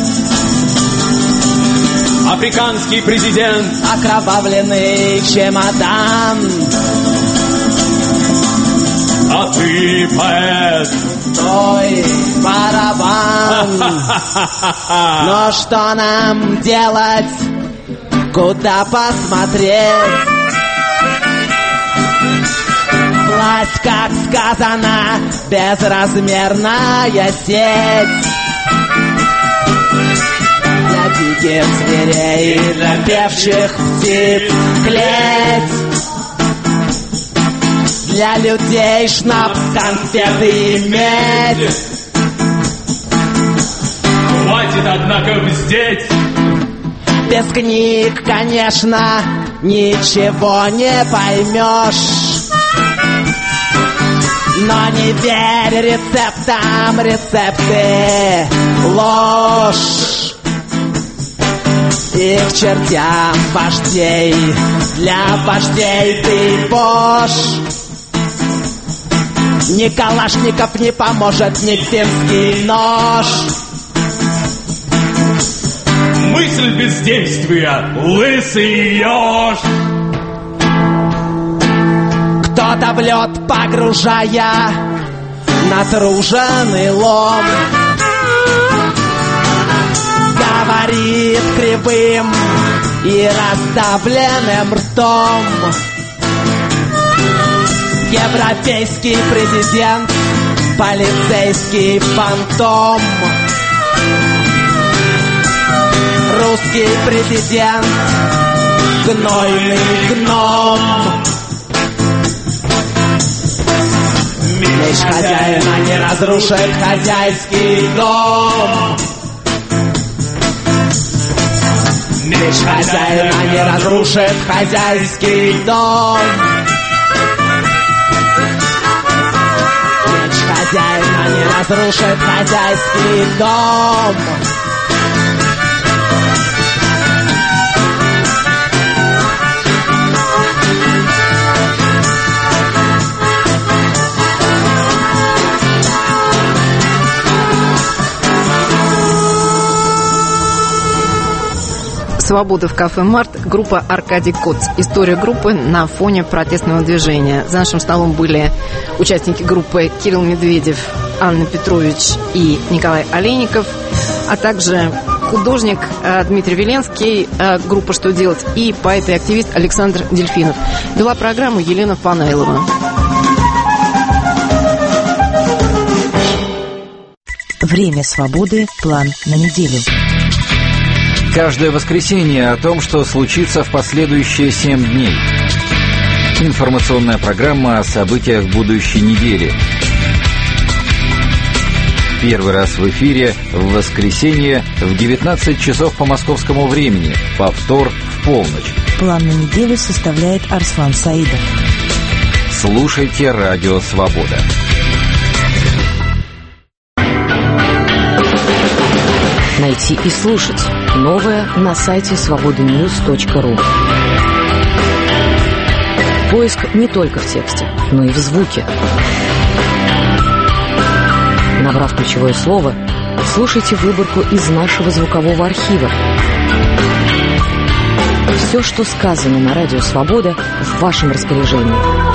S12: Африканский президент!
S3: Окровавленный чемодан!
S12: А ты поэт!
S3: Стой, барабан! Но что нам делать? Куда посмотреть? Власть, как сказано, безразмерная сеть. Для диких зверей и для певчих птиц клеть. Для людей шнапс, конфеты и медь.
S12: Хватит, однако, бздеть.
S3: Без книг, конечно, ничего не поймешь. Но не верь рецептам, рецепты ложь. И к чертям вождей, для вождей ты вож. Ни калашников не поможет, ни земский нож.
S12: Мысль бездействия, лысый еж.
S3: Кто-то в лед погружая натруженный лом, говорит кривым и расставленным ртом. Европейский президент, полицейский фантом. Русский президент, гнойный гном. Меч хозяина не разрушит хозяйский дом. Меч хозяина не разрушит хозяйский дом. Меч хозяина не разрушит хозяйский дом.
S1: «Свобода» в кафе «Март», группа «Аркадий Коц». История группы на фоне протестного движения. За нашим столом были участники группы Кирилл Медведев, Анна Петрович и Николай Олейников, а также художник Дмитрий Веленский, группа «Что делать?» и поэт и активист Александр Дельфинов. Вела программу Елена Панайлова.
S13: Время свободы. План на неделю.
S14: Каждое воскресенье о том, что случится в последующие семь дней. Информационная программа о событиях будущей недели. Первый раз в эфире в воскресенье в девятнадцать часов по московскому времени. Повтор в полночь.
S13: План на неделю составляет Арслан Саидов.
S14: Слушайте «Радио Свобода».
S15: Найти и слушать новое на сайте свобода ньюс точка ру. Поиск не только в тексте, но и в звуке. Набрав ключевое слово, слушайте выборку из нашего звукового архива. Все, что сказано на Радио Свобода, в вашем распоряжении.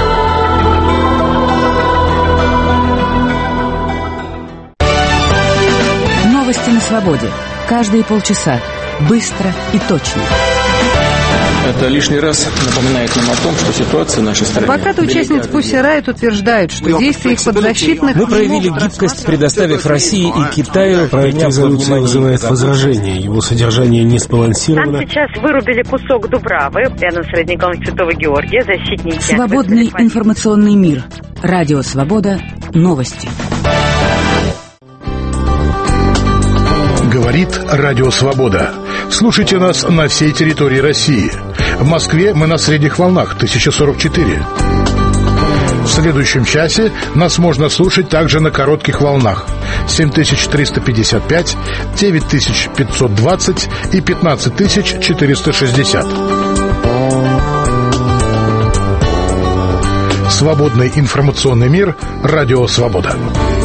S13: Новости на свободе. Каждые полчаса. Быстро и точно.
S16: Это лишний раз напоминает нам о том, что ситуация в нашей стране...
S17: Адвокаты участниц Pussy Riot утверждают, что действия их подзащитных...
S18: Мы проявили гибкость, предоставив России и Китаю...
S19: Проект резолюции вызывает возражение. Его содержание не сбалансировано.
S20: Там сейчас вырубили кусок Дубравы, рядом с родником Святого Георгия, защитники...
S13: Свободный информационный мир. Радио Свобода. Новости.
S21: Говорит Радио Свобода. Слушайте нас на всей территории России. В Москве мы на средних волнах тысяча сорок четыре. В следующем часе нас можно слушать также на коротких волнах семь тысяч триста пятьдесят пять, девять тысяч пятьсот двадцать и пятнадцать тысяч четыреста шестьдесят. Свободный информационный мир. Радио Свобода.